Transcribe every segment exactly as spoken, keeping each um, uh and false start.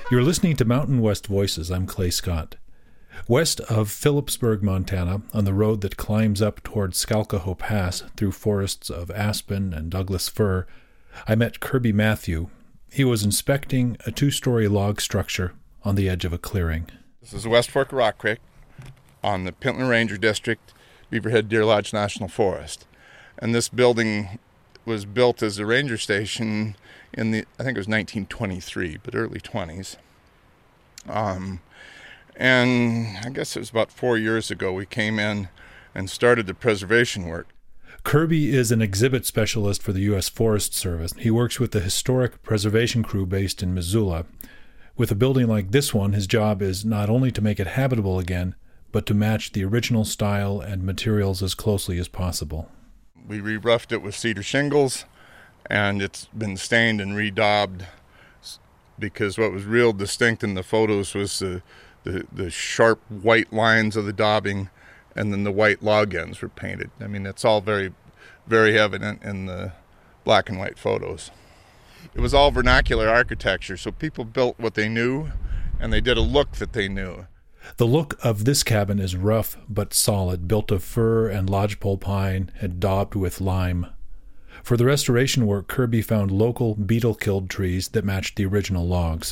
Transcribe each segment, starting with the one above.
You're listening to Mountain West Voices. I'm Clay Scott. West of Phillipsburg, Montana, on the road that climbs up toward Skalkaho Pass through forests of aspen and Douglas fir, I met Kirby Matthew. He was inspecting a two-story log structure on the edge of a clearing. This is the West Fork of Rock Creek on the Pentland Ranger District, Beaverhead Deer Lodge National Forest. And this building was built as a ranger station in the, I think it was nineteen twenty-three, but early twenties. Um, and I guess it was about four years ago we came in and started the preservation work. Kirby is an exhibit specialist for the U S Forest Service. He works with the Historic Preservation Crew based in Missoula. With a building like this one, his job is not only to make it habitable again, but to match the original style and materials as closely as possible. We re-roughed it with cedar shingles, and it's been stained and redaubed because what was real distinct in the photos was the, the, the sharp white lines of the daubing, and then the white log ends were painted. I mean, it's all very, very evident in the black and white photos. It was all vernacular architecture, so people built what they knew, and they did a look that they knew. The look of this cabin is rough but solid, built of fir and lodgepole pine and daubed with lime. For the restoration work, Kirby found local beetle-killed trees that matched the original logs.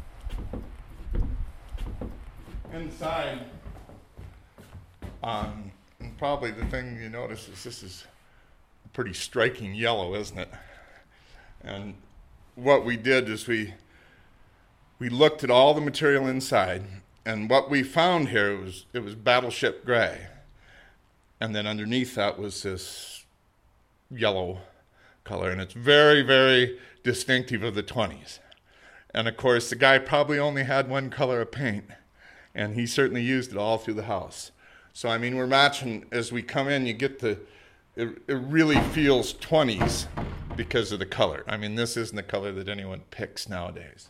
Inside, um, and probably the thing you notice is this is a pretty striking yellow, isn't it? And what we did is we we looked at all the material inside, and what we found here was it was battleship gray, and then underneath that was this yellow color, and it's very, very distinctive of the twenties. And of course, the guy probably only had one color of paint, and he certainly used it all through the house. So I mean, we're matching as we come in. You get the it, it really feels twenties because of the color. I mean, this isn't the color that anyone picks nowadays.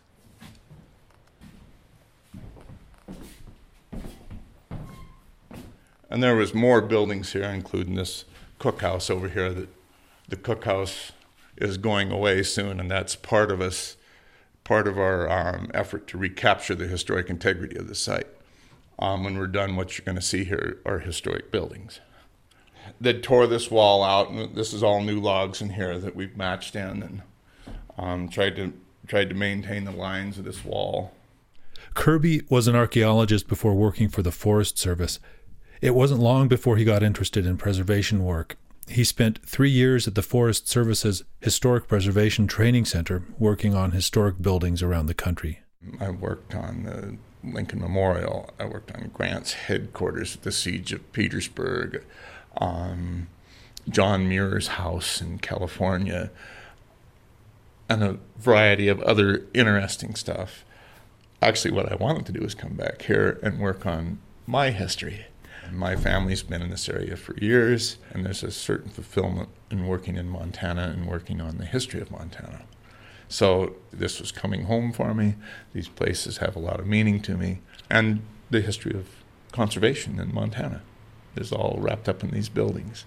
And there was more buildings here, including this cookhouse over here. That the cookhouse is going away soon, and that's part of us, part of our um, effort to recapture the historic integrity of the site. Um, when we're done, what you're going to see here are historic buildings. They tore this wall out, and this is all new logs in here that we've matched in, and um, tried to tried to maintain the lines of this wall. Kirby was an archaeologist before working for the Forest Service. It wasn't long before he got interested in preservation work. He spent three years at the Forest Service's Historic Preservation Training Center working on historic buildings around the country. I worked on the Lincoln Memorial. I worked on Grant's headquarters at the Siege of Petersburg, um, John Muir's house in California, and a variety of other interesting stuff. Actually, what I wanted to do is come back here and work on my history. My family's been in this area for years, and there's a certain fulfillment in working in Montana and working on the history of Montana. So this was coming home for me. These places have a lot of meaning to me. And the history of conservation in Montana is all wrapped up in these buildings.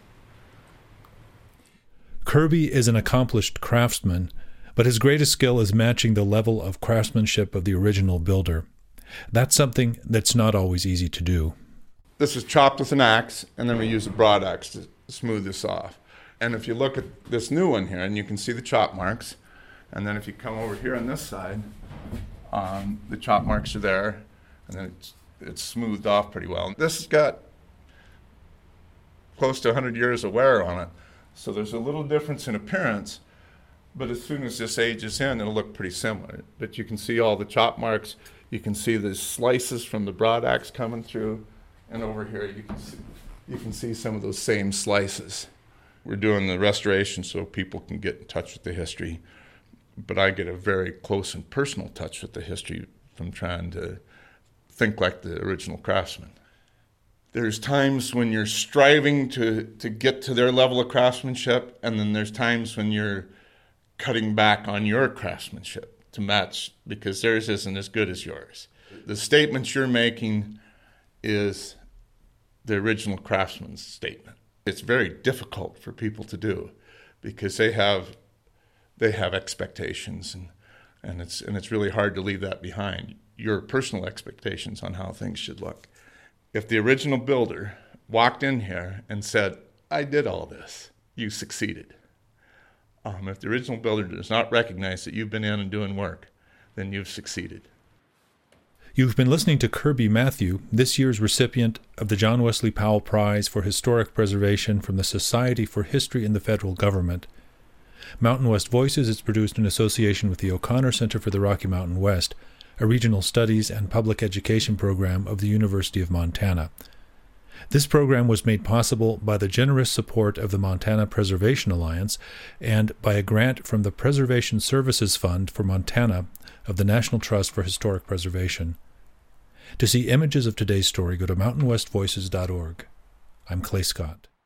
Kirby is an accomplished craftsman, but his greatest skill is matching the level of craftsmanship of the original builder. That's something that's not always easy to do. This is chopped with an axe, and then we use a broad axe to smooth this off. And if you look at this new one here, and you can see the chop marks, and then if you come over here on this side, um, the chop marks are there, and then it's, it's smoothed off pretty well. This has got close to one hundred years of wear on it, so there's a little difference in appearance, but as soon as this ages in, it'll look pretty similar. But you can see all the chop marks, you can see the slices from the broad axe coming through, and over here you can see, you can see some of those same slices. We're doing the restoration so people can get in touch with the history, but I get a very close and personal touch with the history from trying to think like the original craftsman. There's times when you're striving to, to get to their level of craftsmanship, and then there's times when you're cutting back on your craftsmanship to match because theirs isn't as good as yours. The statements you're making is the original craftsman's statement. It's very difficult for people to do because they have they have expectations, and And it's, and it's really hard to leave that behind, your personal expectations on how things should look. If the original builder walked in here and said, I did all this, you succeeded. Um, if the original builder does not recognize that you've been in and doing work, then you've succeeded. You've been listening to Kirby Matthew, this year's recipient of the John Wesley Powell Prize for Historic Preservation from the Society for History in the Federal Government. Mountain West Voices is produced in association with the O'Connor Center for the Rocky Mountain West, a regional studies and public education program of the University of Montana. This program was made possible by the generous support of the Montana Preservation Alliance and by a grant from the Preservation Services Fund for Montana of the National Trust for Historic Preservation. To see images of today's story, go to mountain west voices dot org. I'm Clay Scott.